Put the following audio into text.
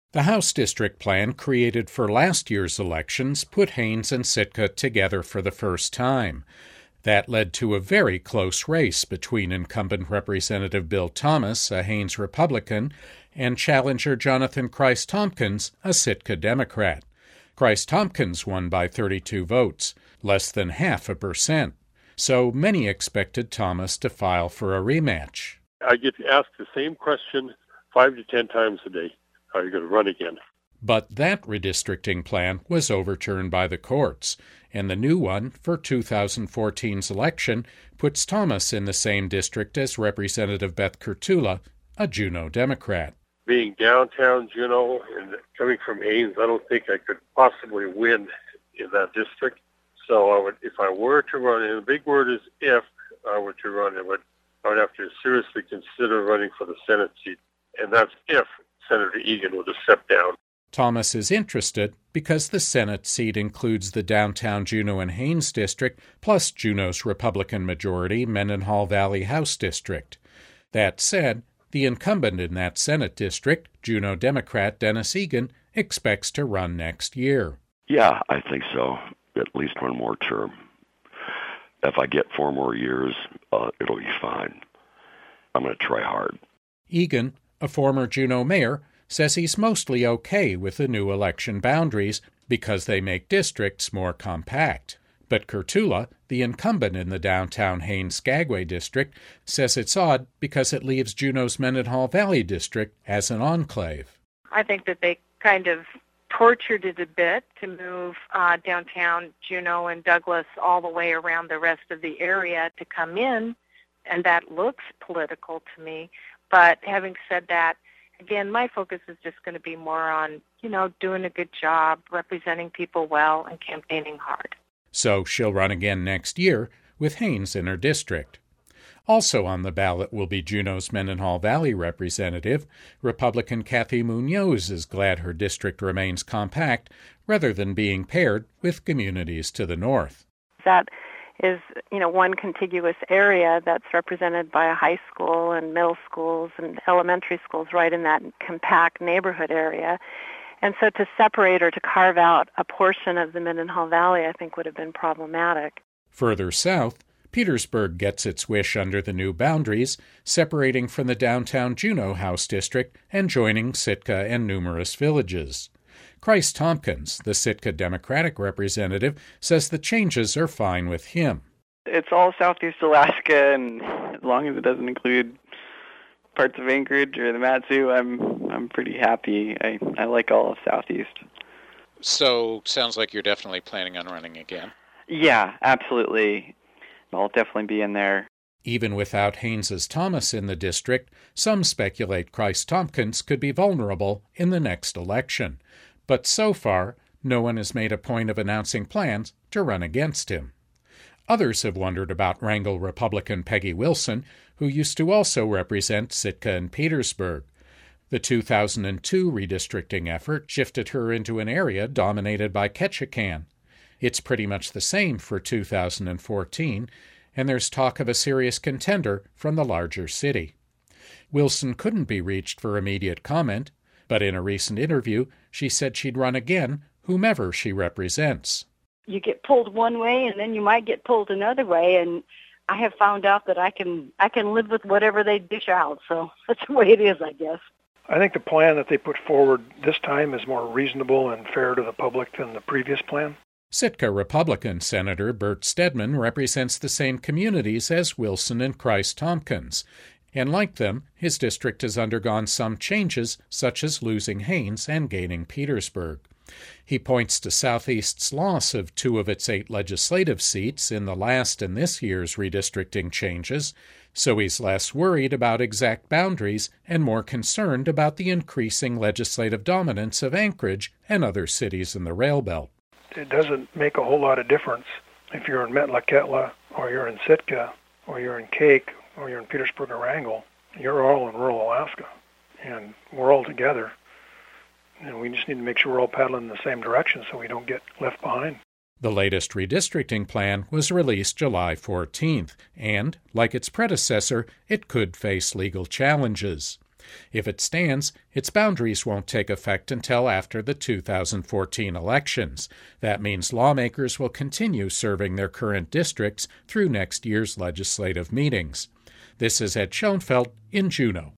The House District Plan created for last year's elections put Haines and Sitka together for the first time. That led to a very close race between incumbent Representative Bill Thomas, a Haines Republican, and challenger Jonathan Christ-Tompkins, a Sitka Democrat. Christ-Tompkins won by 32 votes, less than 0.5%, so many expected Thomas to file for a rematch. I get asked the same question 5 to 10 times a day. Are you going to run again? But that redistricting plan was overturned by the courts, and the new one for 2014's election puts Thomas in the same district as Representative Beth Kurtula, a Juneau Democrat. Being downtown Juneau and coming from Haines, I don't think I could possibly win in that district. So if I were to run, and the big word is if I were to run, I would have to seriously consider running for the Senate seat, and that's if Senator Egan would have stepped down. Thomas is interested because the Senate seat includes the downtown Juneau and Haines district, plus Juneau's Republican majority Mendenhall Valley House district. That said, the incumbent in that Senate district, Juneau Democrat Dennis Egan, expects to run next year. Yeah, I think so. At least one more term. If I get 4 more years, it'll be fine. I'm going to try hard. Egan, a former Juneau mayor, says he's mostly okay with the new election boundaries because they make districts more compact. But Kurtula, the incumbent in the downtown Haines-Skagway district, says it's odd because it leaves Juneau's Mendenhall Valley district as an enclave. I think that they kind of tortured it a bit to move downtown Juneau and Douglas all the way around the rest of the area to come in, and that looks political to me. But having said that, again, my focus is just going to be more on, doing a good job, representing people well, and campaigning hard. So she'll run again next year with Haines in her district. Also on the ballot will be Juneau's Mendenhall Valley representative. Republican Kathy Munoz is glad her district remains compact rather than being paired with communities to the north. That is, one contiguous area that's represented by a high school and middle schools and elementary schools right in that compact neighborhood area. And so to separate or to carve out a portion of the Mendenhall Valley, I think, would have been problematic. Further south, Petersburg gets its wish under the new boundaries, separating from the downtown Juneau House District and joining Sitka and numerous villages. Christ-Tompkins, the Sitka Democratic representative, says the changes are fine with him. It's all southeast Alaska, and as long as it doesn't include parts of Anchorage or the Mat-Su, I'm pretty happy. I like all of southeast. So, sounds like you're definitely planning on running again. Yeah, absolutely. I'll definitely be in there. Even without Haines's Thomas in the district, some speculate Christ-Tompkins could be vulnerable in the next election. But so far, no one has made a point of announcing plans to run against him. Others have wondered about Wrangell Republican Peggy Wilson, who used to also represent Sitka and Petersburg. The 2002 redistricting effort shifted her into an area dominated by Ketchikan. It's pretty much the same for 2014, and there's talk of a serious contender from the larger city. Wilson couldn't be reached for immediate comment, but in a recent interview, she said she'd run again, whomever she represents. You get pulled one way, and then you might get pulled another way, and I have found out that I can live with whatever they dish out, so that's the way it is, I guess. I think the plan that they put forward this time is more reasonable and fair to the public than the previous plan. Sitka Republican Senator Bert Stedman represents the same communities as Wilson and Christ-Tompkins, and like them, his district has undergone some changes, such as losing Haines and gaining Petersburg. He points to Southeast's loss of 2 of its 8 legislative seats in the last and this year's redistricting changes, so he's less worried about exact boundaries and more concerned about the increasing legislative dominance of Anchorage and other cities in the rail belt. It doesn't make a whole lot of difference if you're in Metlakatla or you're in Sitka or you're in Cake or you're in Petersburg or Wrangell. You're all in rural Alaska, and we're all together. And we just need to make sure we're all paddling in the same direction so we don't get left behind. The latest redistricting plan was released July 14th, and, like its predecessor, it could face legal challenges. If it stands, its boundaries won't take effect until after the 2014 elections. That means lawmakers will continue serving their current districts through next year's legislative meetings. This is Ed Schoenfeld in Juneau.